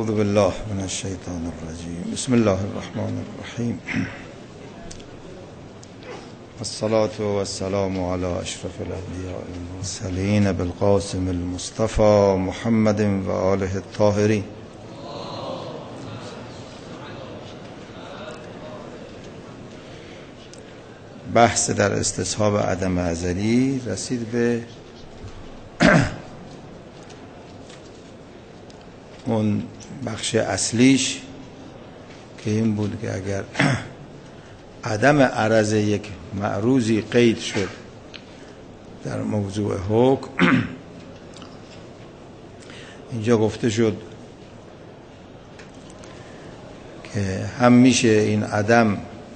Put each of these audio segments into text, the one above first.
اعوذ بالله من الشیطان الرجیم. بسم الله الرحمن الرحیم. الصلاة والسلام على اشرف الانبیاء والمرسلین بالقاسم المصطفى محمد و آله الطاهرین. بحث در استصحاب عدم ازلی رسید به اون بخش اصلیش که این بود که اگر عدم عرض یک معروضی قید شد در موضوع حکم، اینجا گفته شد که هم میشه این عدم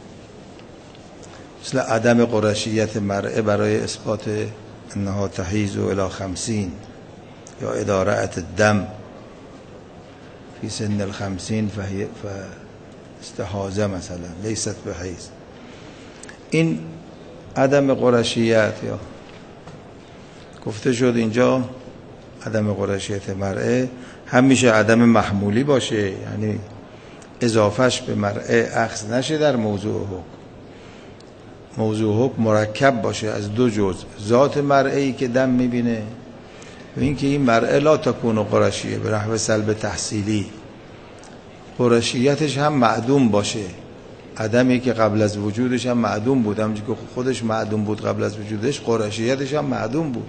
مثل عدم قرشیت مرأه برای اثبات انها تحیز الی 50 یا ادارت الدم فی سن 50 فاستحاضه مثلا لیست بحیز. این عدم قرشیت یا گفته شد اینجا عدم قرشیت مرأه هم میشه عدم محمولی باشه، یعنی اضافهش به مرأه اخذ نشه در موضوع حکم. موضوع حکم مرکب باشه از دو جزء، ذات مرئه‌ای که دم میبینه و اینکه این مرئه لا تکون قرشیه به نحو سلب تحصیلی، قرشیتش هم معدوم باشه، عدمی که قبل از وجودش هم معدوم بود، همونجوری که خودش معدوم بود قبل از وجودش، قرشیتش هم معدوم بود.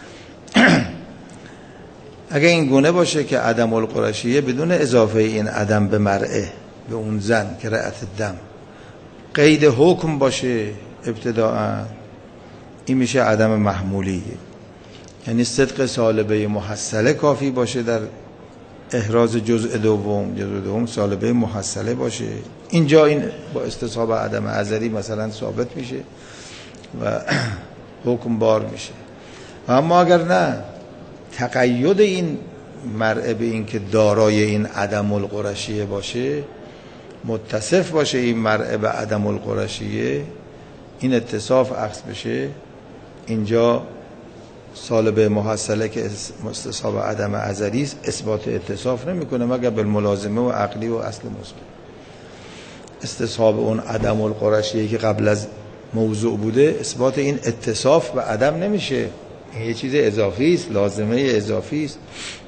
اگه این گونه باشه که عدم القرشیه بدون اضافه این عدم به مرئه، به اون زن که رأت الدم، قید حکم باشه ابتداء، این میشه عدم محمولی، یعنی صدق سالبه محصله کافی باشه در احراز جزء دوم سالبه محصله باشه. اینجا این با استصحاب عدم ازلی مثلا ثابت میشه و حکم بار میشه. و اما اگر نه، تقید این مرء به این که دارای این عدم القرشیه باشه، متصف باشه این مرء به عدم القرشیه، این اتصاف اخذ بشه، اینجا سالبه محصله که استصحاب عدم ازلی است اثبات اتصاف نمیکنه مگر بالملازمه و عقلی و اصل مثبت. استصحاب اون عدم القرشیه که قبل از موضوع بوده اثبات این اتصاف به عدم نمیشه، این یه چیز اضافی است، لازمه اضافی است.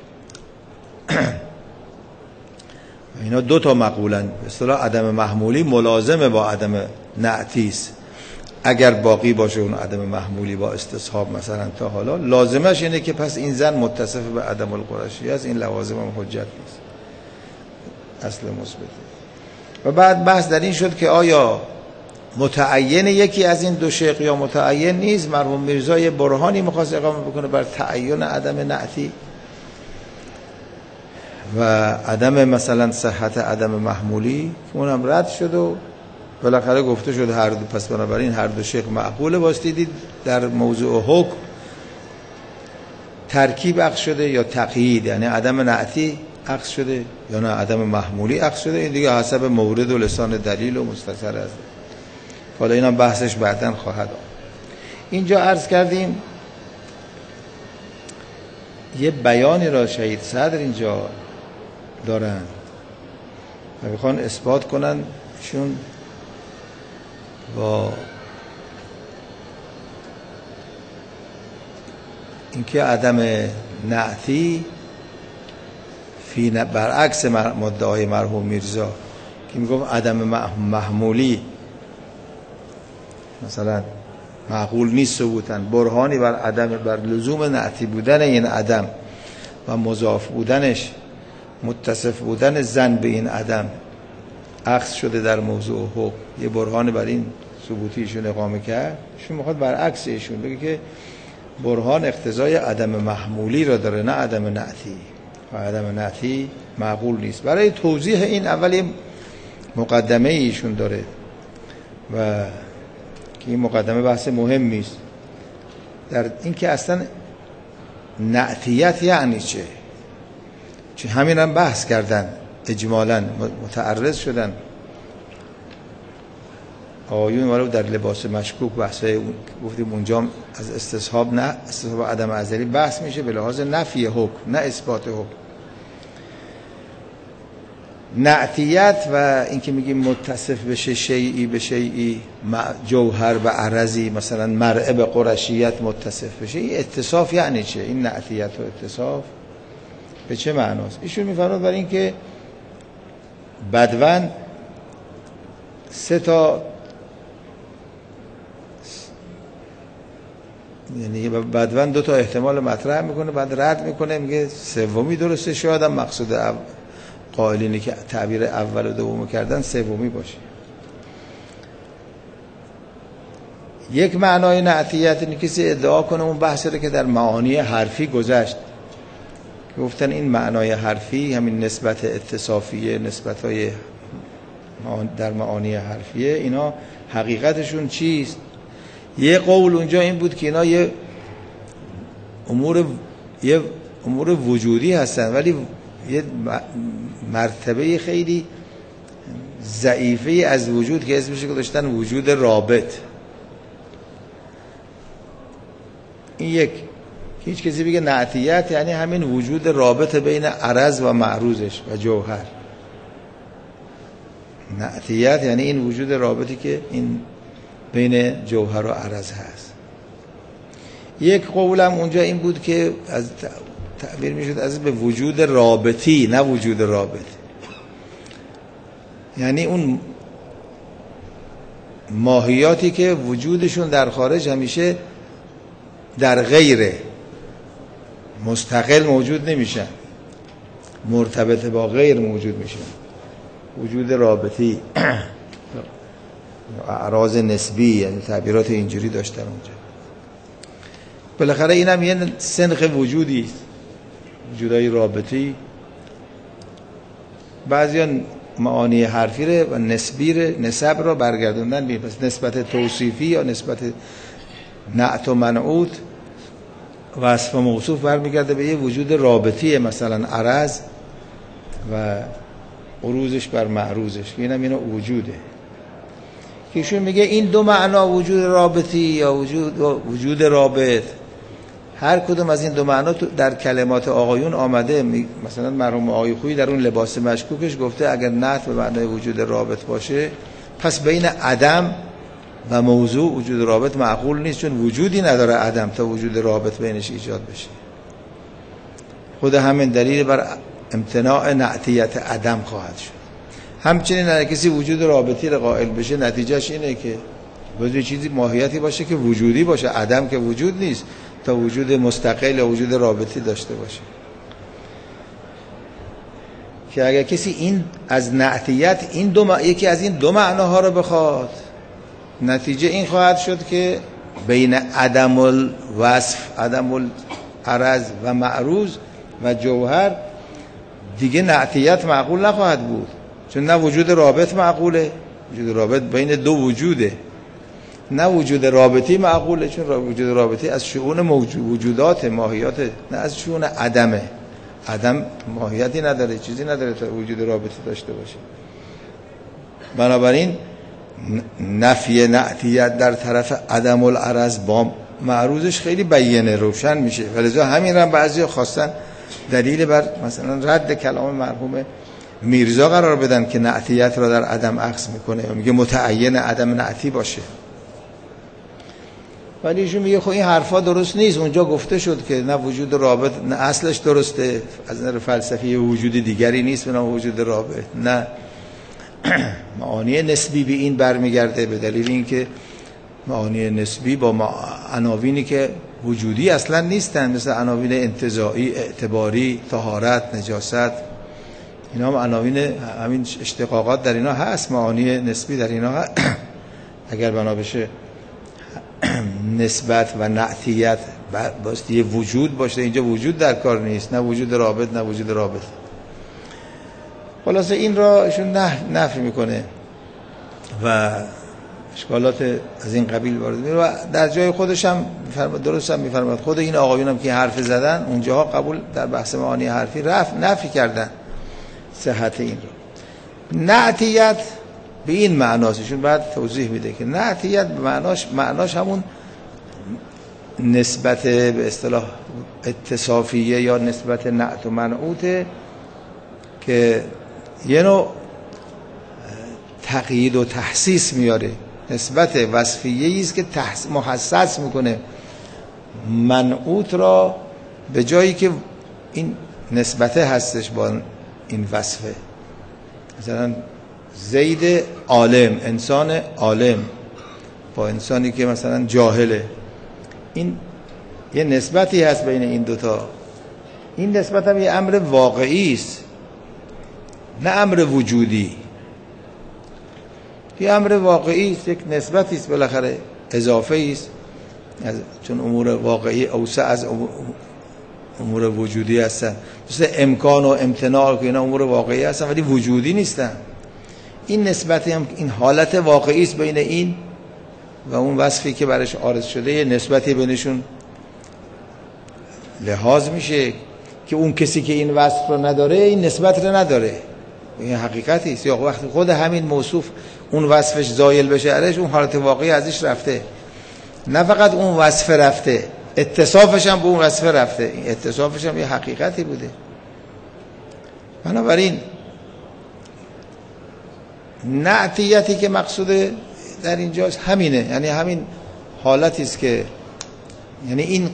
اینا دو تا مقولن. به اصطلاح عدم محمولی ملازمه با عدم نعتی است. اگر باقی باشه اون عدم محمولی با استصحاب مثلا تا حالا، لازمش اینه که پس این زن متصف به عدم القرشیه است، این لوازم هم حجت نیست، اصل مثبته. و بعد بحث در این شد که آیا متعین یکی از این دو شق یا متعین نیست. مرحوم میرزا یه برهانی می‌خواست اقامه بکنه بر تعین عدم نعتی و عدم مثلا صحت عدم محمولی، اونم رد شد و بالاخره گفته شد هر دو، پس بنابراین هر دو شق معقوله. واسطیدید در موضوع حکم ترکیب اخذ شده یا تقیید، یعنی عدم نعتی اخذ شده یا نه عدم محمولی اخذ شده، این دیگه حسب مورد و لسان دلیل و مستثر است. حالا اینم بحثش بعداً خواهد آمد. اینجا عرض کردیم یه بیانی را شهید صدر اینجا دارن و میخوان اثبات کنن چون با اینکه عدم نعتی فی برعکس مدعای مرحوم میرزا که میگفت عدم محمولی مثلا معقول نیست ثبوتن، برهانی بر عدم، بر لزوم نعتی بودن این عدم و مضاف بودنش، متصف بودن زن به این عدم اخذ شده در موضوع حکم، یه برهان بر این ثبوتیشون اقامه کرد. ایشون میخواد برعکس ایشون بگه که برهان اقتضای عدم محمولی را داره نه عدم نعتی، و عدم نعتی معقول نیست. برای توضیح این اول مقدمه ایشون داره و که این مقدمه بحث مهمی است در این که اصلا نعتیت یعنی چه همین هم بحث کردن اجمالاً، متعرض شدن آیون ولو در لباس مشکوک بحثه گفتیم اونجا از استصحاب نه استصحاب عدم ازلی بحث میشه به لحاظ نفی حکم نه اثبات حکم. نعتیت و اینکه میگیم متصف بشه شیئی به شیئی، جوهر به عرضی، مثلا مرعه به قرشیت متصف بشه، این اتصاف یعنی چه؟ این نعتیت و اتصاف به چه معناست؟ ایشون میفرماد برای اینکه بدوند سه تا، یعنی بدوند دو تا احتمال مطرح میکنه، بعد رد میکنه، میگه سومی درسته، شاید هم مقصود قائلینی که تعبیر اول و دوم کردن سومی باشه. یک معنای نعتیت اینه کسی ادعا کنه اون بحثی رو که در معانی حرفی گذشت، گفتن این معنای حرفی همین نسبت اتصافیه، نسبت‌های در معانی حرفیه، اینا حقیقتشون چیست؟ یه قول اونجا این بود که اینا یه امور وجودی هستن، ولی یه مرتبه خیلی ضعیفه از وجود که اسمش گذاشتن وجود رابط. این یک که هیچ کسی بگه نعتیت یعنی همین وجود رابط بین عرض و معروضش و جوهر. نعتیت یعنی این وجود رابطی که این بین جوهر و عرض هست. یک قولم اونجا این بود که از تعبیر میشد از به وجود رابطی، نه وجود رابط، یعنی اون ماهیاتی که وجودشون در خارج همیشه در غیره، مستقل موجود نمیشن، مرتبط با غیر موجود میشن. وجود رابطی، اعراض نسبی، یعنی تعبیرات اینجوری داشتن اونجا. بالاخره اینم یه سنخ وجودی است، وجودای رابطی. بعضیان معانی حرفی و نسب را برگردوندن به نسبت توصیفی یا نسبت نعت و منعوت، وصف و موصوف برمیگرده به یه وجود رابطی، مثلا عرض و عروضش بر معروضش، که اینم اینا وجوده. که ایشون میگه این دو معنا، وجود رابطی یا وجود رابط، هر کدوم از این دو معنا در کلمات آقایون آمده. مثلا مرحوم آقای خویی در اون لباس مشکوکش گفته اگر نعت به معنای وجود رابط باشه، پس بین عدم و موضوع وجود رابط معقول نیست، چون وجودی نداره عدم تا وجود رابط بینش ایجاد بشه. خود همین دلیل بر امتناع نعتیت عدم خواهد شد. همچنین اگر کسی وجود رابطی را قائل بشه، نتیجهش اینه که باید چیزی ماهیتی باشه که وجودی باشه، عدم که وجود نیست تا وجود مستقل یا وجود رابطی داشته باشه. که اگر کسی این از نعتیت این یکی از این دو معناها رو بخواد، نتیجه این خواهد شد که بین عدم الوصف، عدم العرض و معروض و جوهر دیگه نعتیت معقول نخواهد بود، چون نه وجود رابط معقوله، وجود رابط بین دو وجوده، نه وجود رابطی معقوله، چون وجود رابطی از شؤون وجودات، ماهیات، نه از شؤون عدمه. عدم ماهیتی نداره، چیزی نداره تا وجود رابطی داشته باشه. بنابراین نفی نعتیت در طرف عدم العرض با معروضش خیلی بیانه روشن میشه، ولذا همین را بعضی خواستن دلیل بر مثلا رد کلام مرحوم میرزا قرار بدن که نعتیت را در عدم عکس میکنه، میگه متعین عدم نعتی باشه. ولی ایشون میگه خب این حرفا درست نیست، اونجا گفته شد که نه وجود رابط، نه اصلش درسته از نظر فلسفی وجود دیگری نیست به نام وجود رابط، نه معانی نسبی به این برمیگرده، به دلیل اینکه معانی نسبی با عناوینی که وجودی اصلا نیستن، مثل عناوین انتزاعی، اعتباری، طهارت، نجاست، اینا هم عناوین، همین اشتقاقات در اینا هست، معانی نسبی در اینا هست. اگر بنا بشه نسبت و نعتیت باستی یه وجود باشه، اینجا وجود در کار نیست، نه وجود رابط نه وجود رابط. خلاصه این را ایشون نفی میکنه و اشکالات از این قبیل وارد میشه و در جای خودش هم درست هم میفرماد. خود این آقایون هم که حرف زدن اونجاها قبول در بحث معانی حرفی نفی کردن صحت این رو. نعتیت به این معناست، ایشون بعد توضیح میده که نعتیت معناش همون نسبت به اصطلاح اتصافیه یا نسبت نعت و منعوته که یه نوع تقیید و تحسیس میاره. نسبت وصفیه‌ای است که محسس میکنه منعوت را به جایی که این نسبته هستش با این وصفه. مثلا زید عالم، انسان عالم با انسانی که مثلا جاهله، این یه نسبتی هست بین این دوتا. این نسبت هم یه امر واقعی است، نه امر وجودی. یه امر واقعی است، یک نسبتی است بالاخره، اضافه است، چون امور واقعی اوسع از امور وجودی هستن. مثل امکان و امتناع که اینا امور واقعی هستن ولی وجودی نیستن. این نسبتی هم، این حالت واقعی است بین این و اون وصفی که برش عارض شده، یه نسبتی بینشون لحاظ میشه که اون کسی که این وصف رو نداره این نسبت رو نداره. این حقیقتی است. یا وقتی خود همین موصوف اون وصفش زایل بشه ازش، اون حالت واقعی ازش رفته. نه فقط اون وصف رفته، اتصافش هم به اون وصف رفته. این اتصافش هم یه حقیقتی بوده. بنابراین نعتیتی که مقصوده در اینجاست همینه، یعنی همین حالتی است که، یعنی این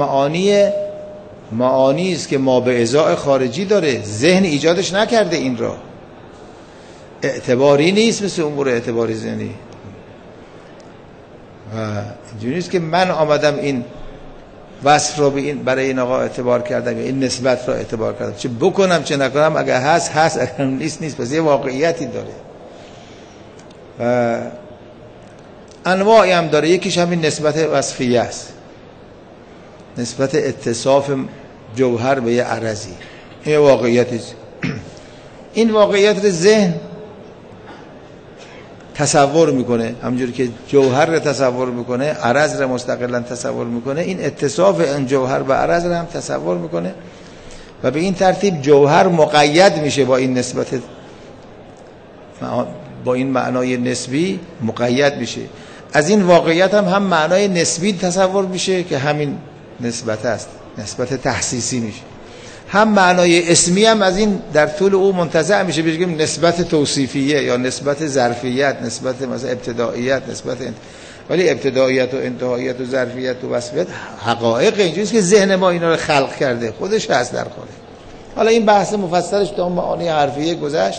معانی است که ما به ازای خارجی داره، ذهن ایجادش نکرده، این را اعتباری نیست مثل امور اعتباری ذهنی. و اینجوری نیست که من آمدم این وصف رو برای این آقا اعتبار کردم یا این نسبت رو اعتبار کردم، چه بکنم چه نکنم، اگر هست اگر نیست. پس یه واقعیتی داره و انواعی هم داره. یکیش همین نسبت وصفیه است، نسبت اتصاف جوهر به یه عرضی. این واقعیتی است. این واقعیت رو ذهن تصور میکنه، همونجوری که جوهر رو تصور میکنه، عرض رو مستقلا تصور میکنه، این اتصاف این جوهر به عرض رو هم تصور میکنه و به این ترتیب جوهر مقید میشه با این نسبت، با این معنای نسبی مقید میشه. از این واقعیت هم معنای نسبی تصور میشه که همین نسبت است، نسبت تحسیسی میشه. هم معنای اسمی هم از این در طول او منتزع میشه، بگیم نسبت توصیفیه یا نسبت ظرفیت، نسبت مثلا ابتداییت، ولی ابتداییت و انتهاییت و ظرفیت و وصفیت حقایق اینجوریه که ذهن ما اینا رو خلق کرده، خودش هست در خودش. حالا این بحث مفصلش تا معانی حرفیه گذشت.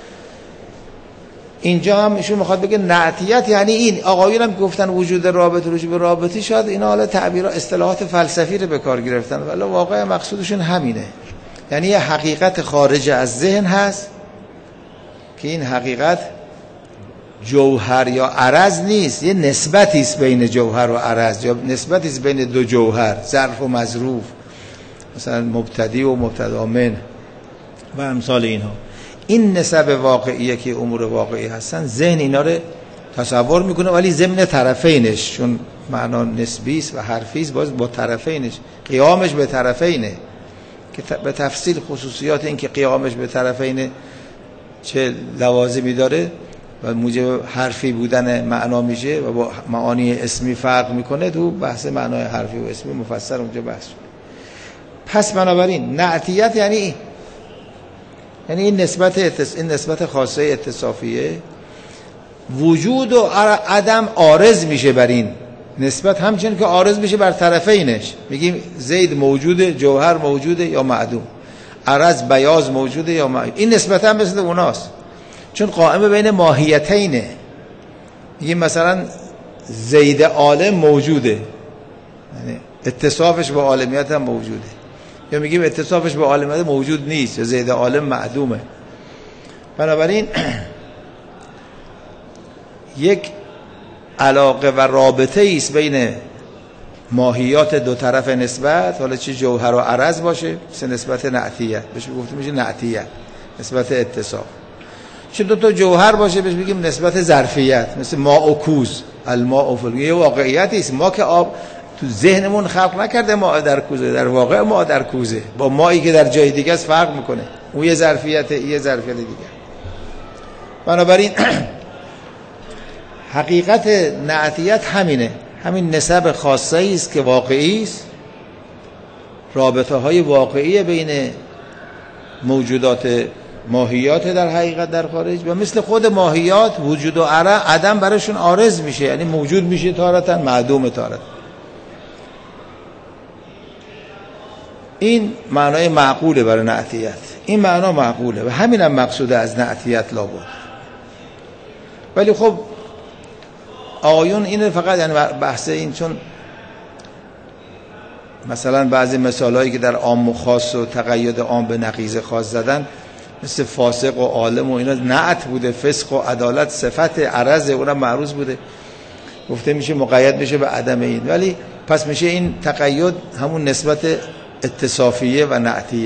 اینجا هم ایشون میخواد بگه نعتیت یعنی این. آقایون هم گفتن وجود رابطه، رجوع به رابطه، شاید اینا حالا تعبیر اصطلاحات فلسفی رو به کار گرفتن، ولی واقعا مقصودشون همینه. یعنی یه حقیقت خارج از ذهن هست که این حقیقت جوهر یا عرض نیست، یه نسبتی است بین جوهر و عرض، یا نسبتی است بین دو جوهر، ظرف و مظروف، مثلا مبتدی و مبتدا من و امثال اینها. این نسب واقعیه که امور واقعی هستن، ذهن اینا رو تصور میکنه، ولی ضمن طرفینش، چون معنا نسبی است و حرفی است، باز با طرفینش، قیامش به طرفینه که به تفصیل خصوصیات این که قیامش به طرفین چه لوازمی داره و موجب حرفی بودن معنا میشه و با معانی اسمی فرق میکنه، تو بحث معنای حرفی و اسمی مفصل اونجا بحث شده. پس بنابراین نعتیت یعنی این نسبت خاصه اتصافیه، وجود و عدم عارض میشه بر این نسبت، همچنین که عارض میشه بر طرفینش. میگیم زید موجوده، جوهر موجوده یا معدوم، عرض بیاض موجوده یا معدوم. این نسبت هم مثل اوناست، چون قائم بین ماهیتینه. میگیم مثلا زید عالم موجوده، یعنی اتصافش با عالمیت هم موجوده، یا میگیم اتصافش با عالمیت موجود نیست، یا زید عالم معدومه. بنابراین یک علاقه و رابطه است بین ماهیات دو طرف نسبت، حالا چه جوهر و عرض باشه، مثل نسبت نعتیه، بهش گفته میشه نعتیه، نسبت اتصاف. چه دو تا جوهر باشه بهش بگیم نسبت ظرفیت، مثل ماء و کوز، الماء و یه واقعیتی است. ما که آب تو ذهنمون خلق نکرده ماء در کوزه، در واقع ماء در کوزه با مایی که در جای دیگه است فرق میکنه، اون یه ظرفیت، یه ظرفیت دیگه. بنابراین حقیقت نعتیت همینه، همین نسب خاصه است که واقعی است، رابطه های واقعی بین موجودات ماهیات در حقیقت در خارج، و مثل خود ماهیات وجود و عدم براشون عارض میشه، یعنی موجود میشه تارتاً، معدوم تارتاً. این معنای معقوله برای نعتیت، این معنا معقوله و همین هم مقصود از نعتیت لابد. ولی خب آقایون این فقط یعنی بحث این، چون مثلا بعضی مثالایی که در عام و خاص و تقید عام به نقیض خاص زدن، مثل فاسق و عالم و اینا نعت بوده، فسق و عدالت صفت عرض اونم معروض بوده، گفته میشه مقید میشه به عدم این. ولی پس میشه این تقید همون نسبت اتصافیه و نعتیه.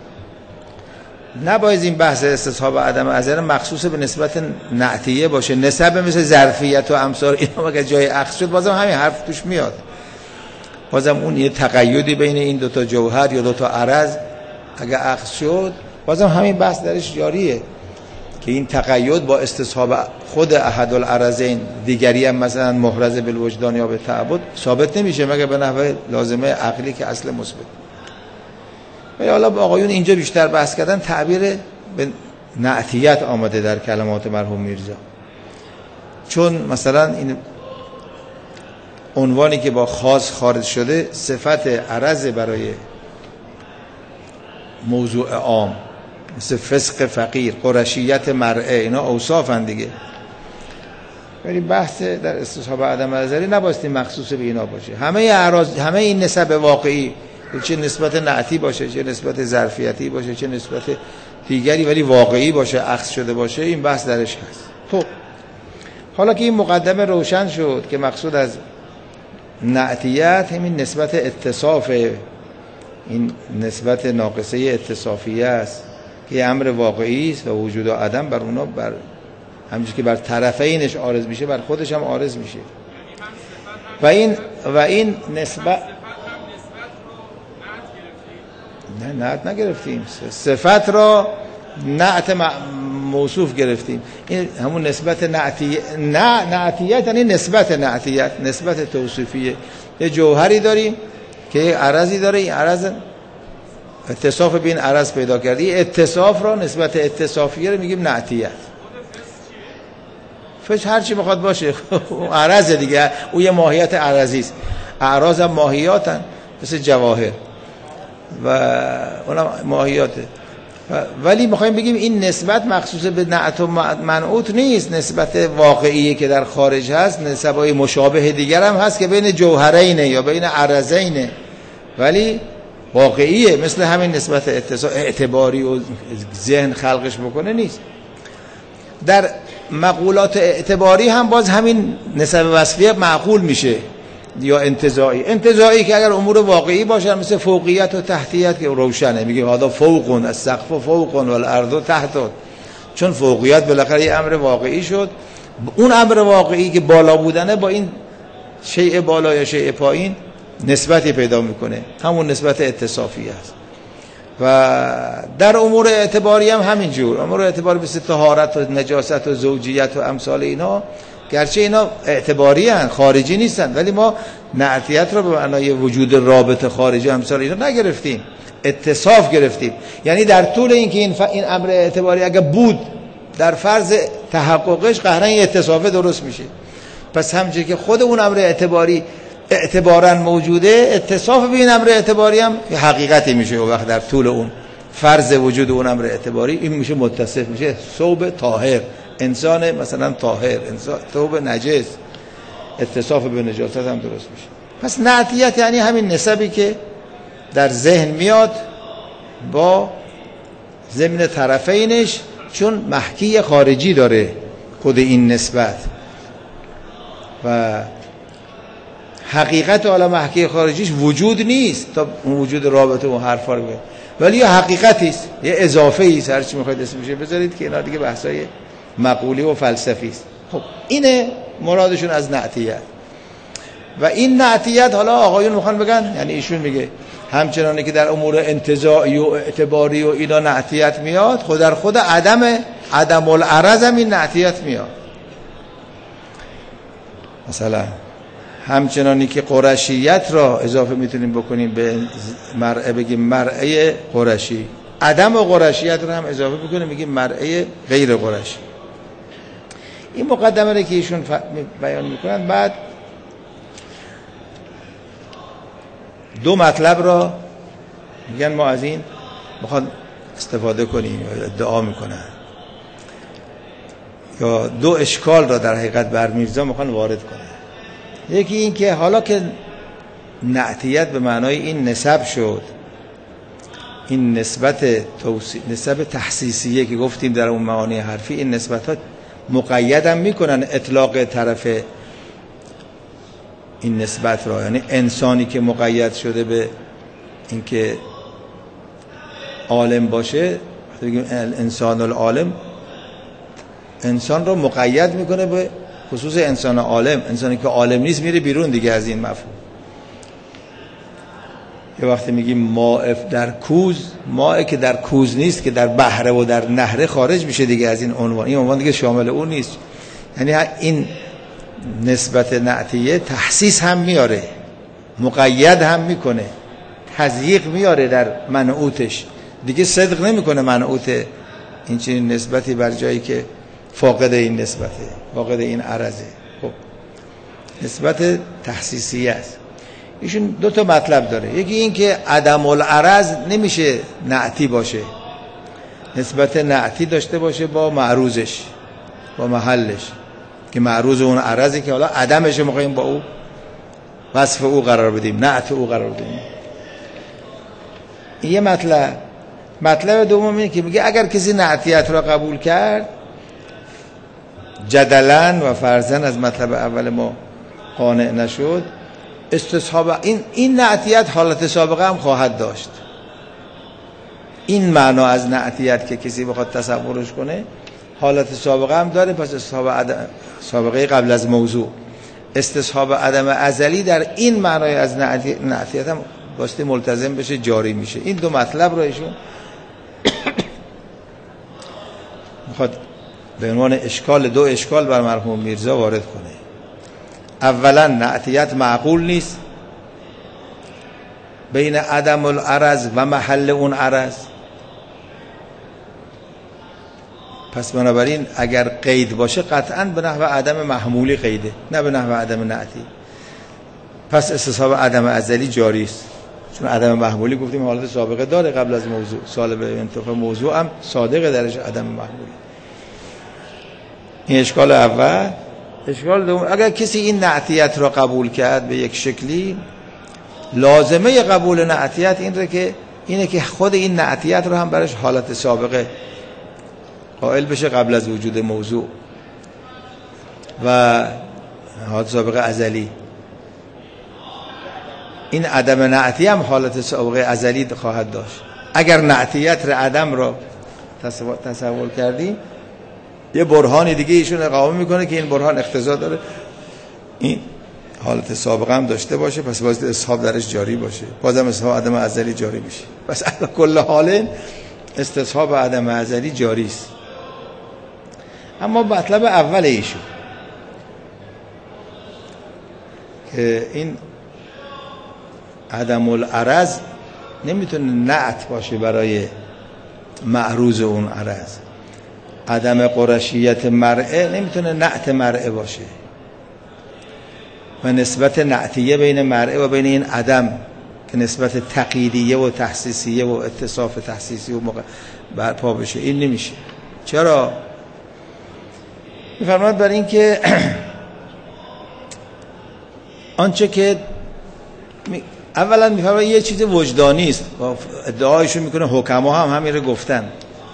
نباید این بحث استصحاب عدم عذر مخصوص به نسبت نعتیه باشه. نسب مثل ظرفیت و امثال اینا اگه جای اخذ شد بازم همین حرف توش میاد، بازم اون یه تقیدی بین این دوتا جوهر یا دوتا عرض اگه اخذ شد بازم همین بحث درش جاریه که این تقید با استصحاب خود احد العرضین دیگری هم مثلا محرز بالوجدان یا به تعبد ثابت نمیشه مگر به نحو لازمه عقلی که اصل مثبت. ولی حالا آقایون اینجا بیشتر بحث کردن تعبیر به نعتیت آمده در کلمات مرحوم میرزا، چون مثلا این عنوانی که با خاص خارج شده صفت عرض برای موضوع عام، مثل فسق فقیر، قرشیت مرعه، اینا اوصافن دیگه. ولی بحث در استصحاب عدم عذری نبایستی مخصوص به اینا باشه. همه این نسب واقعی، چه نسبت نعتی باشه، چه نسبت ظرفیتی باشه، چه نسبت دیگری، ولی واقعی باشه، اخذ شده باشه، این بحث درش هست. خب حالا که این مقدمه روشن شد که مقصود از نعتیت همین نسبت اتصاف، این نسبت ناقصه اتصافیه است که امر واقعی است و وجود و عدم بر اونا بر همچنین که بر طرفینش عارض میشه بر خودش هم عارض میشه. و این نسبت نه نعت نگرفتیم، صفت را نعت موصوف گرفتیم. این همون نسبت نعتیت یعنی نسبت نعتیت، نسبت توصیفیه. یه جوهری داریم که یه عرضی داره، این عرض اتصاف به این عرض پیدا کردی، اتصاف را نسبت اتصافیه رو میگیم نعتیت. فش هر چی بخواد باشه عرض دیگه، او یه ماهیت عرضی است. اعراض هم ماهیاتن مثل جواهر و اونم ماهیاته. ولی میخوایم بگیم این نسبت مخصوص به نعت و منعوت نیست، نسبت واقعی که در خارج هست، نسبای مشابه دیگر هم هست که بین جوهرینه یا بین عرضینه، ولی واقعیه، مثل همین نسبت اعتباری و ذهن خلقش بکنه نیست. در مقولات اعتباری هم باز همین نسب وصفیه معقول میشه یا انتزاعی که اگر امور واقعی باشه مثل فوقیت و تحتیت که روشنه، میگه هذا فوق، السقف فوق والارض تحت، چون فوقیت بالاخره یه امر واقعی شد، اون امر واقعی که بالا بودنه با این شیء بالا یا شیء پایین نسبتی پیدا میکنه، همون نسبت اتصافی است. و در امور اعتباری هم همینجور، امور اعتباری مثل طهارت و نجاست و زوجیت و امثال اینا، گرچه اینا اعتباری هستند، خارجی نیستند، ولی ما نعتیت رو به معنای وجود رابط خارجی امثال اینا نگرفتیم، اتصاف گرفتیم. یعنی در طول اینکه این امر اعتباری اگه بود در فرض تحققش قهرن اتصافه درست میشه. پس همچنین که خود اون امر اعتباری اعتباراً موجوده، اتصاف به این امر اعتباری هم یه حقیقتی میشه. و وقت در طول اون فرض وجود اون امر اعتباری این میشه متصف، میشه ثوب طاهر، انسان مثلا طاهر، انسان ثوب نجس، اتصاف به نجاست هم درست میشه. پس نعتیت یعنی همین نسبی که در ذهن میاد با ضمن طرفینش، چون محکی خارجی داره خود این نسبت و حقیقت عالم محکی خارجیش وجود نیست تا اون وجود رابطه و حرفا رو بگه، ولی یه حقیقتی است، یه اضافه ای است، هر چی میخواید اسمش بذارید که اینا دیگه بحثای مقولی و فلسفی است. خب اینه مرادشون از نعتیت. و این نعتیت حالا آقایون میخوان بگن، یعنی ایشون میگه همچنانه که در امور انتزاعی و اعتباری و اینا نعتیت میاد، خود در خود عدم العرض هم این نعتیت میاد. مثلا همچنانی که قرشیت را اضافه میتونیم بکنیم به مرعه، بگیم مرعه قرشی، عدم و قرشیت رو هم اضافه میکنه، میگه مرعه غیر قرشی. این مقدمه رو که ایشون بیان میکنن. بعد دو مطلب را میگن ما از این میخوان استفاده کنیم یا ادعا میکنن، یا دو اشکال را در حقیقت بر میرزا میخوان وارد کنن. یکی این که حالا که نعتیت به معنای این نسب شد، این نسب تحسیسیه که گفتیم در اون معانی حرفی، این نسبت ها مقید هم میکنن اطلاق طرف این نسبت را. یعنی انسانی که مقید شده به اینکه عالم باشه، وقتی بگیم انسان العالم، انسان رو مقید میکنه به خصوص انسان عالم. انسانی که عالم نیست میره بیرون دیگه از این مفهوم. یه وقتی میگیم ماء در کوز، ماء که در کوز نیست که در بحر و در نهر خارج میشه دیگه از این عنوان. این عنوان دیگه شامل اون نیست. یعنی این نسبت نعتیه تحسیس هم میاره، مقید هم میکنه، تضییق میاره در منعوتش، دیگه صدق نمیکنه منعوت این چنین نسبتی بر جایی که فاقد این نسبته، فاقد این عرضه. خب نسبت تحسیسیه است. ایشون دو تا مطلب داره. یکی این که عدم العرض نمیشه نعتی باشه، نسبت نعتی داشته باشه با معروضش، با محلش، که معروض اون عرضی که حالا عدمش میخوایم با او وصف او قرار بدیم، نعت او قرار بدیم. این یه مطلب. مطلب دوم اینه که میگه اگر کسی نعتیت را قبول کرد، جدلن و فرضاً از مطلب اول ما قانع نشد، استصحاب این نعتیت حالت سابقه هم خواهد داشت. این معنا از نعتیت که کسی بخواد تصورش کنه حالت سابقه هم داره. پس استصحاب سابقه قبل از موضوع، استصحاب عدم ازلی در این معنای از نعتیت هم باسته ملتزم بشه، جاری میشه. این دو مطلب رو ایشون میخواد به عنوان اشکال، دو اشکال بر مرحوم میرزا وارد کنه. اولا نعتیت معقول نیست بین عدم العرض و محل اون عرض. پس بنابراین اگر قید باشه قطعاً به نحو عدم محمولی قیده، نه به نحو عدم نعتی. پس استصحاب عدم ازلی جاری است، چون عدم محمولی گفتیم حالت سابقه داره قبل از موضوع، سالب انتفاع موضوع هم صادق درش عدم محمولی. این اشکال اول. اشکال دوم، اگر کسی این نعتیت را قبول کرد به یک شکلی، لازمه قبول نعتیت اینه که خود این نعتیت رو هم برش حالت سابقه قائل بشه قبل از وجود موضوع و حالت سابقه ازلی. این عدم نعتی هم حالت سابقه ازلی خواهد داشت. اگر نعتیت را عدم را تصور کردیم، یه برهانی دیگه ایشون اقامه میکنه که این برهان اقتضا داره این حالت سابقه هم داشته باشه، پس باید اسحاب درش جاری باشه، بازم اسحاب عدم ازلی جاری میشه. پس علا کل حال استصحاب عدم ازلی جاری است. اما مطلب اول ایشون که این عدم العرض نمیتونه نعت باشه برای معروض اون عرض، عدم قرشیت مرعه نمیتونه نعت مرعه باشه، و نسبت نعتیه بین مرعه و بین این عدم که نسبت تقییدیه و تحسیسیه و اتصاف تحسیسی و برپا بشه، این نمیشه. چرا؟ میفرماد برای این که آنچه که اولا میفرماد یه چیز وجدانی است، ادعایشون میکنه حکما هم همین رو گفتن.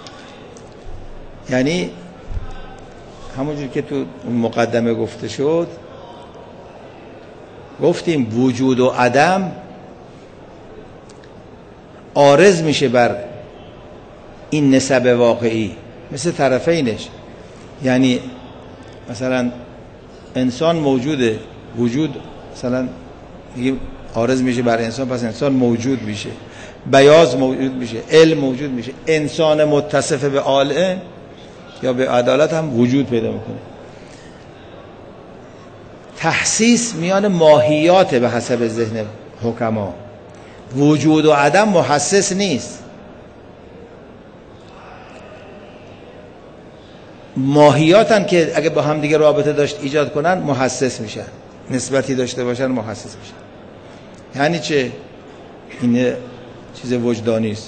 یعنی همونجور که تو مقدمه گفته شد، گفتیم وجود و عدم عارض میشه بر این نسب واقعی، مثل طرفینش. یعنی مثلا انسان موجوده، وجود مثلا عارض میشه بر انسان، پس انسان موجود میشه، بیاض موجود میشه، علم موجود میشه. انسان متصف به عالم یا به عدالت هم وجود پیدا میکنه. تحسیس میان ماهیات به حسب ذهن حکما، وجود و عدم محسس نیست. ماهیاتن که اگه با هم دیگه رابطه داشت ایجاد کنن محسس میشن، نسبتی داشته باشن محسس میشن. یعنی چه؟ این چیز وجدانی است.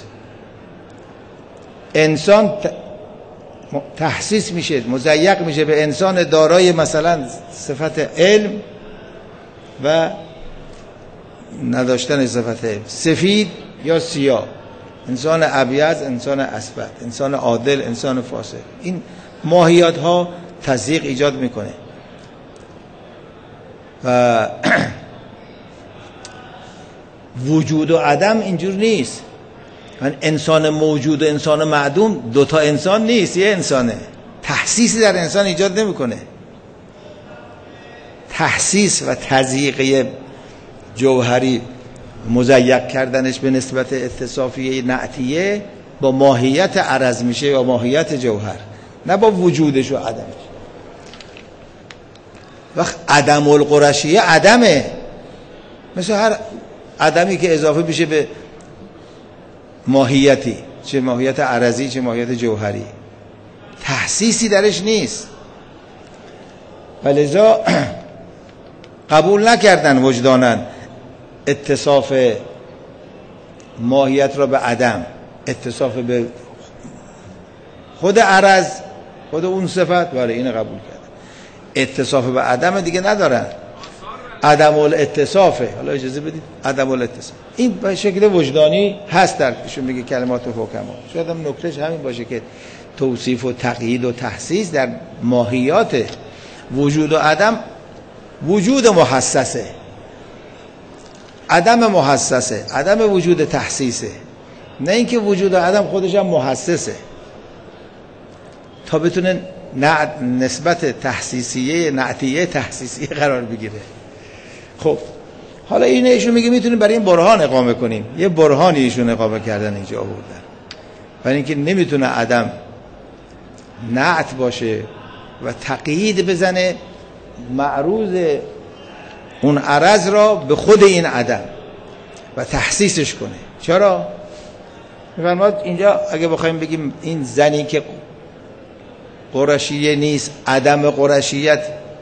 انسان تحسیس میشه، مضیق میشه به انسان دارای مثلا صفت علم و نداشتن صفت علم، سفید یا سیاه، انسان ابیض، انسان اسود، انسان عادل، انسان فاسق. این ماهیت ها تضییق ایجاد میکنه و وجود و عدم اینجور نیست. انسان موجود و انسان معدوم دوتا انسان نیست، یه انسانه. تحسیسی در انسان ایجاد نمیکنه. تحسیس و تضییق جوهری، مضیق کردنش به نسبت اتصافی نعتیه با ماهیت عرض میشه یا ماهیت جوهر، نه با وجودش و عدمش. وقت عدم القرشیه عدمه، مثل هر عدمی که اضافه بشه به ماهیتی، چه ماهیت عرضی چه ماهیت جوهری، تحسیسی درش نیست. ولذا قبول نکردن وجدانن اتصاف ماهیت را به عدم، اتصاف به خود عرض، خود اون صفت، بله این قبول کردن. اتصاف به عدم دیگه ندارن، عدم الاتصافه. حالا اجازه بدید عدم الاتصاف این به شکل وجدانی هست درشون میگه کلمات و حکما. شاید هم نکتهش همین باشه که توصیف و تقیید و تخصیص در ماهیات وجود و عدم، وجود محسسه، عدم محسسه، عدم وجود تحسیسه، نه اینکه وجود و عدم خودش هم محسسه تا بتونه نسبت تحسیسیه نعتیه تحسیسیه قرار بگیره. خب حالا اینه ایشون میگه میتونیم برای این برهان اقامه کنیم. یه برهانی ایشون اقامه کردن اینجا آوردن، برای اینکه نمیتونه عدم نعت باشه و تقیید بزنه معروض اون عرض را به خود این عدم و تحسیسش کنه. چرا؟ میفرماد اینجا اگه بخوایم بگیم این زنی که قرشیه نیست، عدم قرشیت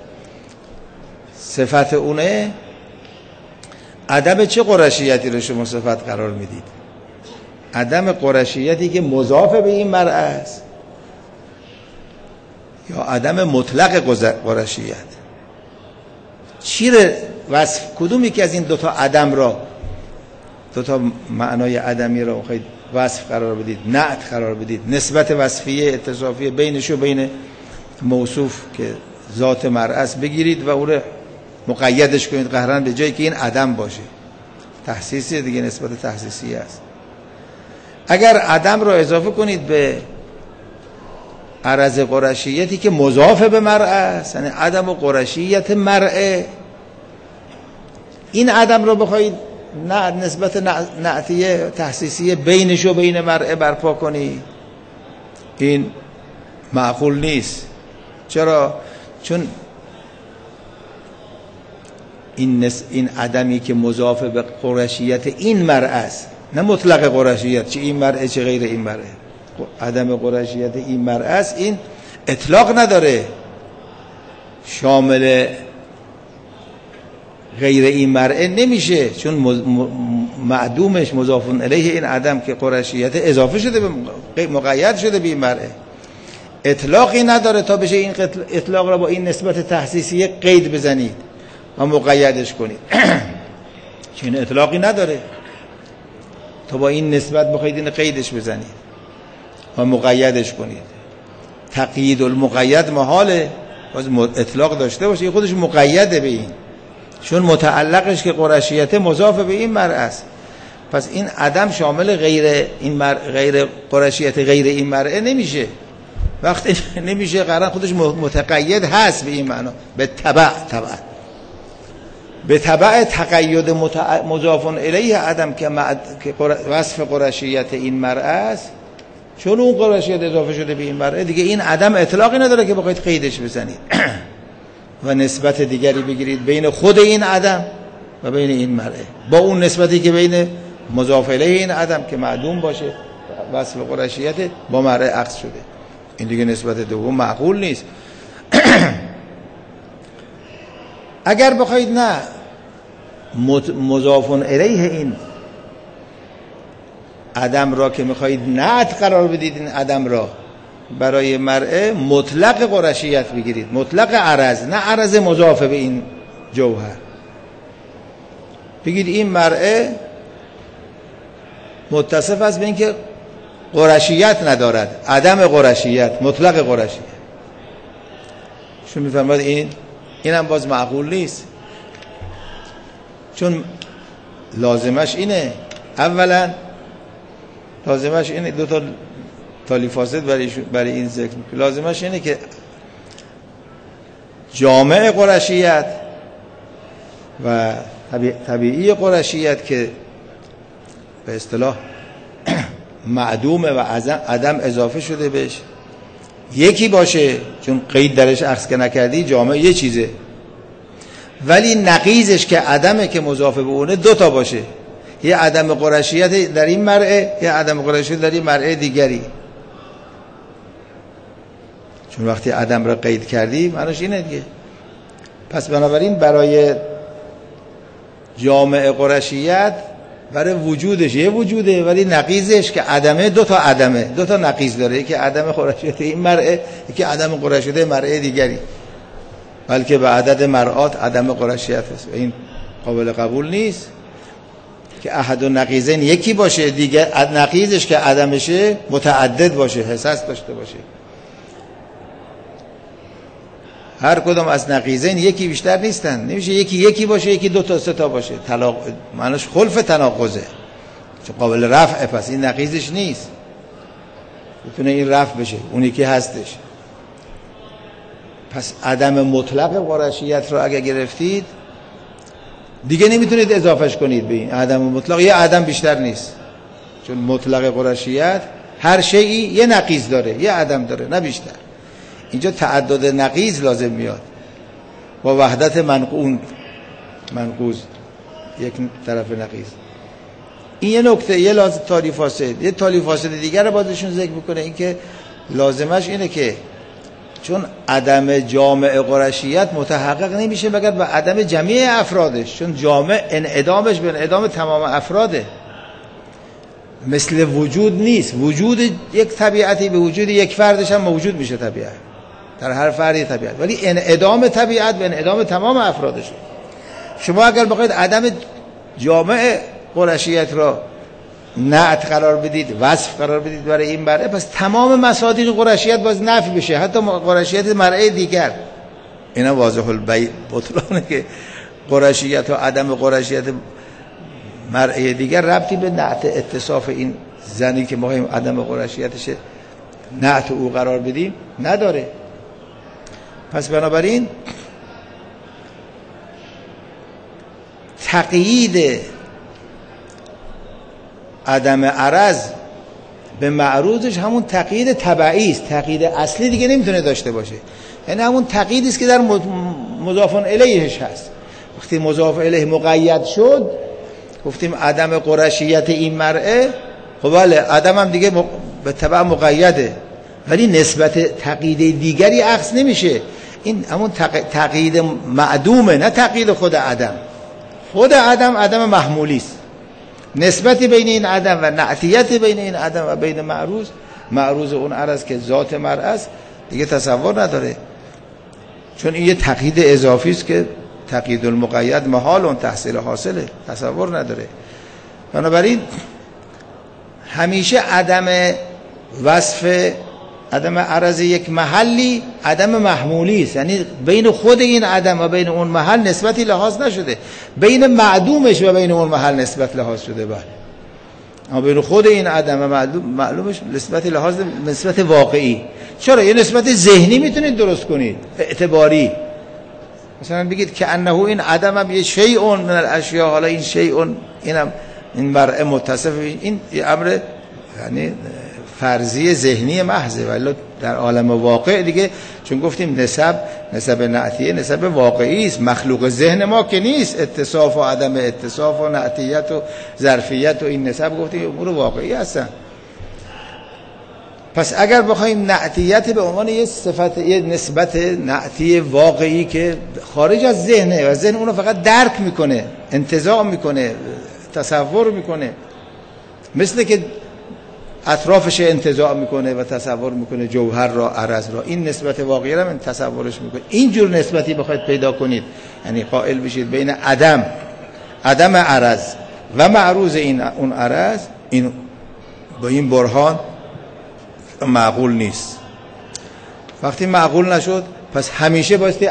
صفت اونه، عدم چه قرشیتی رو شما صفت قرار میدید؟ عدم قرشیتی که مضاف به این مرء است یا عدم مطلق قرشیت؟ چی رو وصف، کدومی که از این دوتا عدم را، دوتا معنای عدمی را خواهید وصف قرار بدید، نعت قرار بدید، نسبت وصفیه اتصافیه بینش و بین موصوف که ذات مرء بگیرید و او رو مقیدش کنید قهرن به جایی که این عدم باشه؟ تحسیسی دیگه، نسبت تحسیسی است. اگر عدم رو اضافه کنید به عرض قرشیتی که مضاف به مرء است، یعنی عدم و قرشیت مرء، این عدم رو بخواید نسبت نعتیه تحسیسیه بینش و بین مرء برپا کنید، این معقول نیست. چرا؟ چون این عدمی که مضاف به قرشیت این مرء است، نه مطلق قرشیت، چه این مرء چه غیر این مرء، عدم قرشیت این مرء است، این اطلاق نداره، شامل غیر این مرء نمیشه، چون معدومش مضاف الیه این عدم که قرشیت اضافه شده به مقید شده به این مرء، اطلاقی نداره تا بشه این اطلاق را با این نسبت تحسیسیه قید بزنید و مقیدش کنید. چون اطلاقی نداره تا با این نسبت بخواید این قیدش بزنید و مقیدش کنید. تقیید المقید محاله، باز اطلاق داشته باشه، خودش مقیده به این، چون متعلقش که قرشیت مضاف به این مرء است. پس این عدم شامل غیر این مرء، غیر قرشیت غیر این مرء نمیشه. وقتی نمیشه قرار خودش متقید هست به این معنا، به تبع به تبع تقید مضاف الیه عدم که وصف قرشیت این مرء است، چون اون قرشیت اضافه شده به این مرء دیگه، این عدم اطلاقی نداره که بخواید قیدش بزنید و نسبت دیگری بگیرید بین خود این عدم و بین این مرء، با اون نسبتی که بین مضاف الیه این عدم که معدوم باشه وصف قرشیت با مرء عکس شده. این دیگه نسبت دوم معقول نیست. اگر بخواید نه مضاف الیه این عدم را که میخواید نعت قرار بدید، این عدم را برای مرعه مطلق قرشیت بگیرید، مطلق عرض، نه عرض مضاف به این جوهر. بگید این مرعه متصف است به اینکه قرشیت ندارد، عدم قرشیت، مطلق قرشیت. شما میفرماید اینم باز معقول نیست، چون لازمش اینه، اولا لازمش اینه، دو تا تالی فاسد برای این ذکر، لازمش اینه که جامع قرشیت و طبیعی قرشیت که به اصطلاح معدومه و عدم اضافه شده بهش یکی باشه، چون قید درش عکس که نکردی، جامع یه چیزه، ولی نقیضش که عدمه که مضاف به اونه دو تا باشه، یه عدم قرشیت در این مرعه، یه عدم قرشیت در این مرعه دیگری. چون وقتی عدم را قید کردی معنیش اینه دیگه. پس بنابراین برای جامع قرشیت برای وجودش یه وجوده، ولی نقیضش که عدمه دو تا عدمه، دو تا نقیض داره، یکی عدم قرشیت این مرعه، یکی عدم قرشیت مرعه دیگری، بلکه به عدد مرعات عدم قرشیت است. این قابل قبول نیست که احد و نقیضین یکی باشه، دیگه نقیضش که عدمشه متعدد باشه، حصص داشته باشه. هر کدام از نقیضین یکی بیشتر نیستن، نمیشه یکی باشه، یکی دو تا سه تا باشه، معنیش خلف تناقضه، چون قابل رفع، پس این نقیضش نیست، بتونه این رفع بشه، اون یکی هستش. پس عدم مطلق قرشیت رو اگه گرفتید دیگه نمیتونید اضافهش کنید به این عدم مطلق، یه عدم بیشتر نیست، چون مطلق قرشیت هر شیئی یه نقیض داره، یه عدم داره، نه بیشتر. اینجا تعدد نقیض لازم میاد با وحدت منقوض یک طرف نقیض. این یه نکته، یه لازم تالی فاسد. یه تالی فاسد دیگر رو بازشون ذکر میکنه، این که لازمش اینه که چون عدم جامع قرشیت متحقق نمیشه مگر به عدم جمیع افرادش، چون جامع انعدامش به انعدام تمام افراده، مثل وجود نیست. وجود یک طبیعتی به وجود یک فردش هم موجود میشه، طبیعت در هر فردی طبیعت، ولی انعدام طبیعت به انعدام تمام افرادشه. شما اگر بخواید عدم جامع قرشیت را نعت قرار بدید، وصف قرار بدید برای این مرعه، پس تمام مصادیق قرشیت باز نفی بشه، حتی قرشیت مرعه دیگر. اینا واضح البطلانه که قرشیت و عدم قرشیت مرعه دیگر ربطی به نعت اتصاف این زنی که ما خواهیم عدم قرشیتش نعت او قرار بدیم نداره. پس بنابراین تقیید عدم عرض به معروضش همون تقیید تبعی است، تقیید اصلی دیگه نمیتونه داشته باشه. یعنی همون تقییدی است که در مضاف الیهش هست. وقتی مضاف الیه مقید شد، گفتیم عدم قرشیت این مرعه، خب بله عدم هم دیگه به تبع مقیده، ولی نسبت تقیید دیگری عکس نمیشه. این همون تقیید معدومه، نه تقیید خود عدم. خود عدم عدم محمولی است. نسبتی بین این عدم و نعتیت بین این عدم و بین معروض اون عرض که ذات مرعه است دیگه تصور نداره، چون این یه تقیید اضافی است که تقیید المقید محال اون تحصیل حاصله، تصور نداره. بنابراین همیشه عدم وصف، عدم عرض یک محلی عدم محمولی است، یعنی بین خود این عدم و بین اون محل نسبتی لحاظ نشده، بین معدومش و بین اون محل نسبت لحاظ شده، بله، اما بین خود این عدم و معلومش نسبتی لحاظ، نسبت واقعی. چرا؟ یه نسبت ذهنی میتونید درست کنید، اعتباری. مثلا بگید که انه این عدم هم یه شیء من الاشیاء، حالا این شیء اینم این مرعه متصف، این امر یعنی فرضی ذهنی محضه، ولی در عالم واقع دیگه، چون گفتیم نسب نعتیه نسب واقعی است، مخلوق ذهن ما که نیست، اتصاف و عدم اتصاف و نعتیت و ظرفیت و این نسب گفتیم امور واقعی هستن. پس اگر بخوایم نعتیت به عنوان یه صفت، یه نسبت نعتی واقعی که خارج از ذهنه و ذهن اونو فقط درک میکنه، انتزاع میکنه، تصور میکنه، مثل که اطرافش انتزاع میکنه و تصور میکنه جوهر را، عرض را، این نسبت واقعی را من تصورش میکنه. اینجور نسبتی بخواید پیدا کنید، یعنی قائل بشید بین عدم عرض و معروض اون عرض، این با این برهان معقول نیست. وقتی معقول نشد، پس همیشه بایستی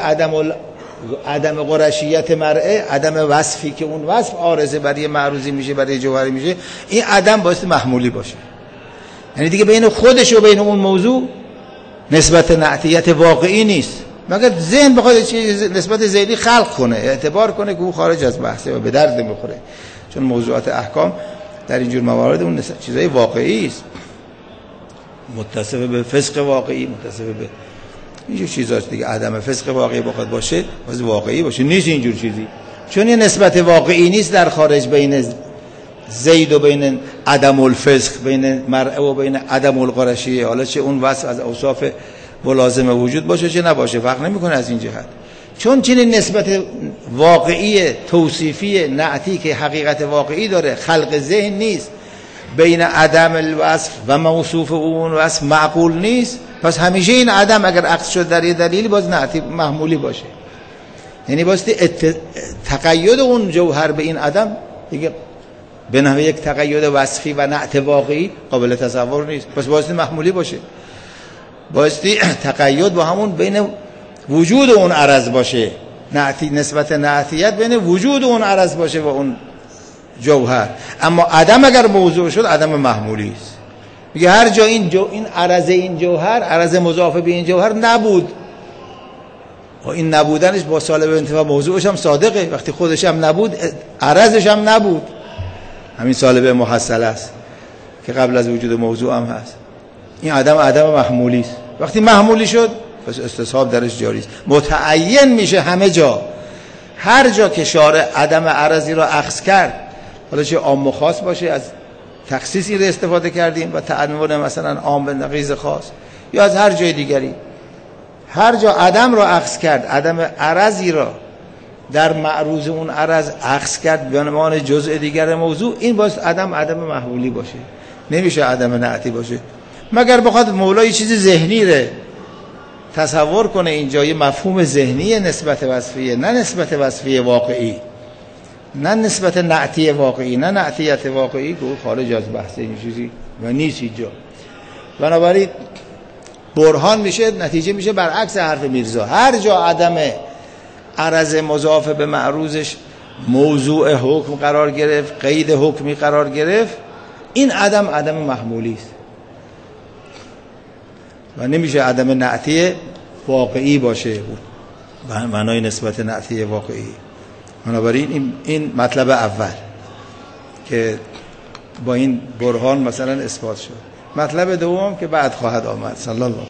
عدم قرشیت مرئه، عدم وصفی که اون وصف عارضه برای معروضی میشه، برای جوهری میشه، این عدم بایستی محمولی باشه. یعنی دیگه بین خودش و بین اون موضوع نسبت نعتیت واقعی نیست، مگر ذهن بخواد نسبت ذهنی خلق کنه، اعتبار کنه که او خارج از بحثه و به درد میخوره. چون موضوعات احکام در اینجور موارد اون چیزای واقعی است، متصف به فسق واقعی، متصف به اینجور چیزاست دیگه. عدم فسق واقعی بخواد باشه، باز واقعی باشه، نیست اینجور چیزی. چون یه نسبت واقعی نیست در خارج بین زید و بین عدم الفسق، بین مرء و بین عدم القرشیه، حالا چه اون وصف از اوصاف ملازم وجود باشه چه نباشه، فرق نمیکنه از این جهت. چون چنین نسبت واقعی توصیفی نعتی که حقیقت واقعی داره، خلق ذهن نیست، بین عدم الوصف و موصوف اون وصف معقول نیست، پس همیشه این عدم اگر عکس شد در یه دلیلی باز نعتی محمولی باشه. یعنی باستی تقید اون جوهر به این عدم دیگه به نحو یک تقید وصفی و نعت واقعی قابل تصور نیست، پس باستی محمولی باشه. باستی تقید با همون بین وجود اون عرض باشه، نعتی نسبت نعتیت بین وجود اون عرض باشه و اون جوهر. اما عدم اگر موضوع شد عدم محمولی است. میگه هر جا این عرض، این جوهر، عرض مضاف به این جوهر نبود، و این نبودنش با سالب انتفاع موضوعش هم صادقه، وقتی خودش هم نبود عرضش هم نبود، همین سالب محصل است که قبل از وجود موضوع هم هست. این عدم محمولی است. وقتی محمولی شد پس استصحاب درش جاری است، متعین میشه همه جا. هر جا که شارع عدم عرضی را اخذ کرد، حالا چه عام و خاص باشه، از تخصیصی را استفاده کردیم و تعنون مثلا عام به نقیض خاص، یا از هر جای دیگری، هر جا عدم را اخذ کرد، عدم عرضی را در معروض اون عرض اخذ کرد به عنوان جزء دیگر موضوع، این باید عدم محمولی باشه، نمیشه عدم نعتی باشه. مگر بخواد مولا یه چیز ذهنی ره تصور کنه، اینجا یه مفهوم ذهنی نسبت وصفیه، نه نسبت وصفی واقعی، نه نسبت نعتی واقعی، نه نعتیت واقعی، که خارج از بحث این چیزی و نیست اینجا. بنابراین برهان میشه، نتیجه میشه برعکس حرف میرزا. هر جا عدم عرض مضاف به معروضش موضوع حکم قرار گرفت، قید حکمی قرار گرفت، این عدم محمولی است و نمیشه عدم نعتی واقعی باشه به معنای نسبت نعتی واقعی. بنابراین این مطلب اول که با این برهان مثلا اثبات شد. مطلب دوم که بعد خواهد آمد. صلی الله